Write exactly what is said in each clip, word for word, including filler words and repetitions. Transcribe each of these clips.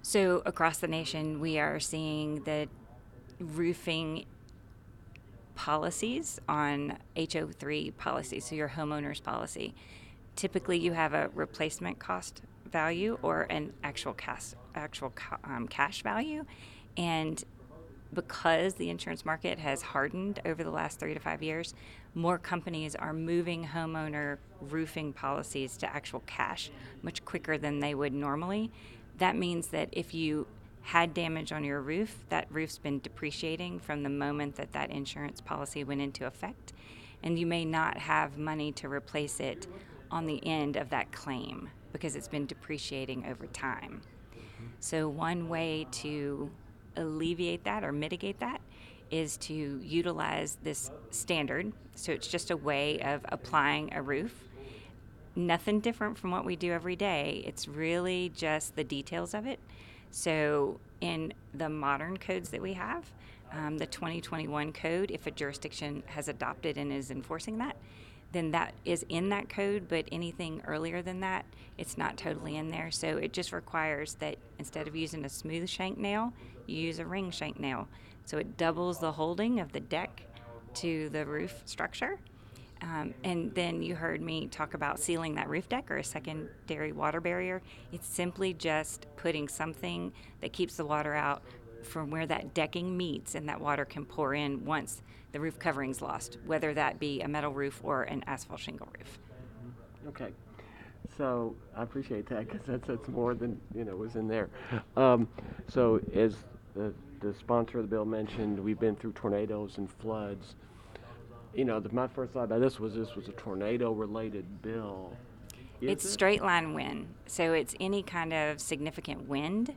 So across the nation, we are seeing the roofing policies on H O three policies, so your homeowner's policy. Typically, you have a replacement cost value or an actual cash, actual ca- um, cash value, and because the insurance market has hardened over the last three to five years, more companies are moving homeowner roofing policies to actual cash much quicker than they would normally. That means that if you had damage on your roof, that roof's been depreciating from the moment that that insurance policy went into effect, and you may not have money to replace it on the end of that claim because it's been depreciating over time. So, one way to alleviate that or mitigate that is to utilize this standard. So, it's just a way of applying a roof. Nothing different from what we do every day. It's really just the details of it. So, in the modern codes that we have, um, the twenty twenty-one code, if a jurisdiction has adopted and is enforcing that, then that is in that code, but anything earlier than that, it's not totally in there. So it just requires that instead of using a smooth shank nail, you use a ring shank nail. So it doubles the holding of the deck to the roof structure. Um, and then you heard me talk about sealing that roof deck or a secondary water barrier. It's simply just putting something that keeps the water out from where that decking meets, and that water can pour in once the roof covering's lost, whether that be a metal roof or an asphalt shingle roof. Okay. So I appreciate that because that's, that's more than, you know, was in there. Um, so as the, the sponsor of the bill mentioned, we've been through tornadoes and floods. You know, the, my first thought about this was this was a tornado-related bill. Is It's it? straight line wind, so it's any kind of significant wind,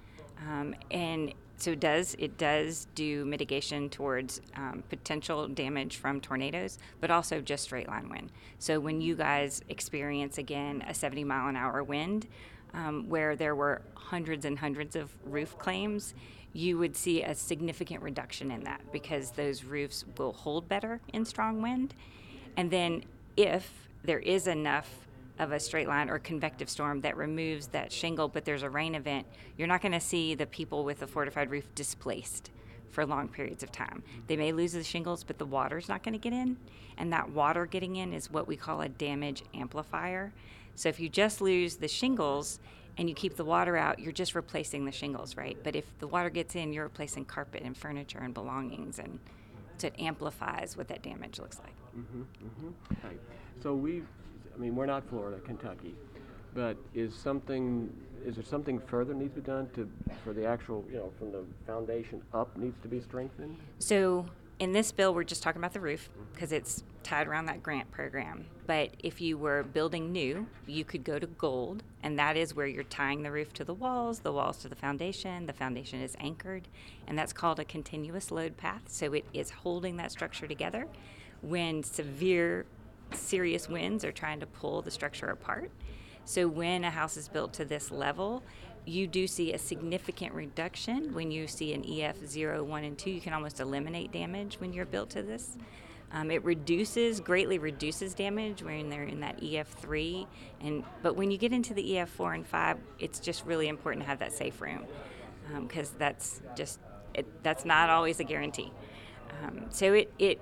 um, and so it does it does do mitigation towards um, potential damage from tornadoes, but also just straight line wind. So when you guys experience again a seventy mile an hour wind, um, where there were hundreds and hundreds of roof claims, you would see a significant reduction in that because those roofs will hold better in strong wind. And then if there is enough of a straight line or convective storm that removes that shingle, but there's a rain event, you're not going to see the people with a fortified roof displaced for long periods of time. They may lose the shingles, but the water's not going to get in. And that water getting in is what we call a damage amplifier. So if you just lose the shingles and you keep the water out, you're just replacing the shingles, right? But if the water gets in, you're replacing carpet and furniture and belongings, and so it amplifies what that damage looks like. Mm-hmm, mm-hmm. Okay. So we've, I mean, we're not Florida, Kentucky, but is something, is there something further needs to be done to, for the actual, you know, from the foundation up needs to be strengthened? So in this bill, we're just talking about the roof because it's tied around that grant program. But if you were building new, you could go to gold, and that is where you're tying the roof to the walls, the walls to the foundation, the foundation is anchored, and that's called a continuous load path. So it is holding that structure together when severe, serious winds are trying to pull the structure apart. So when a house is built to this level, you do see a significant reduction when you see an E F zero, one, and two. You can almost eliminate damage when you're built to this. Um, it reduces, greatly reduces damage when they're in that E F three. And but when you get into the E F four and five, it's just really important to have that safe room because um, that's just, it, that's not always a guarantee. Um, so it, it,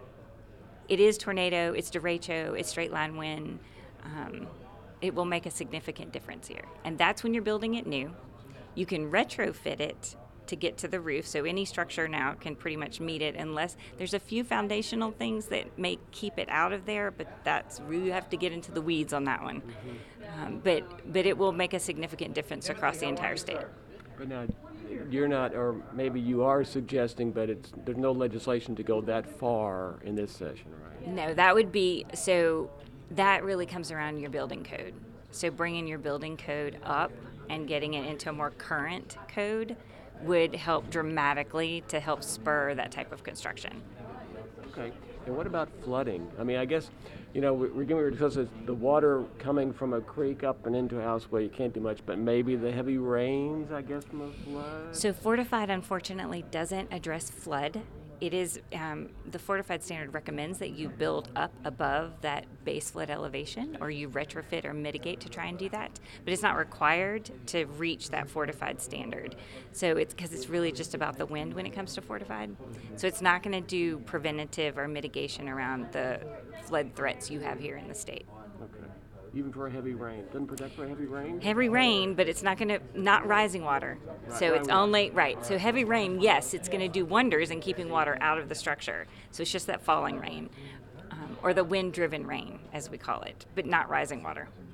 it is tornado, it's derecho, it's straight line wind. Um, it will make a significant difference here. And that's when you're building it new. You can retrofit it to get to the roof, so any structure now can pretty much meet it unless there's a few foundational things that may keep it out of there, but that's you have to get into the weeds on that one. Um, but but it will make a significant difference across the entire state. But now, you're not, or maybe you are suggesting, but it's there's no legislation to go that far in this session, right? No, that would be, so that really comes around your building code. So bringing your building code up and getting it into a more current code would help dramatically to help spur that type of construction. Okay. And what about flooding? I mean, I guess, you know, we- we're going to discuss this, the water coming from a creek up and into a house where you can't do much, but maybe the heavy rains, I guess, from a flood? So fortified, unfortunately, doesn't address flood. it is, um, the fortified standard recommends that you build up above that base flood elevation, or you retrofit or mitigate to try and do that. But it's not required to reach that fortified standard. So it's because it's really just about the wind when it comes to fortified. So it's not going to do preventative or mitigation around the flood threats you have here in the state. Okay. Even for a heavy rain, doesn't protect for heavy rain. Heavy rain, but it's not going to, not rising water. Right, So right, it's right. only, right, so heavy rain, yes, it's going to do wonders in keeping water out of the structure. So it's just that falling rain, um, or the wind-driven rain, as we call it, but not rising water.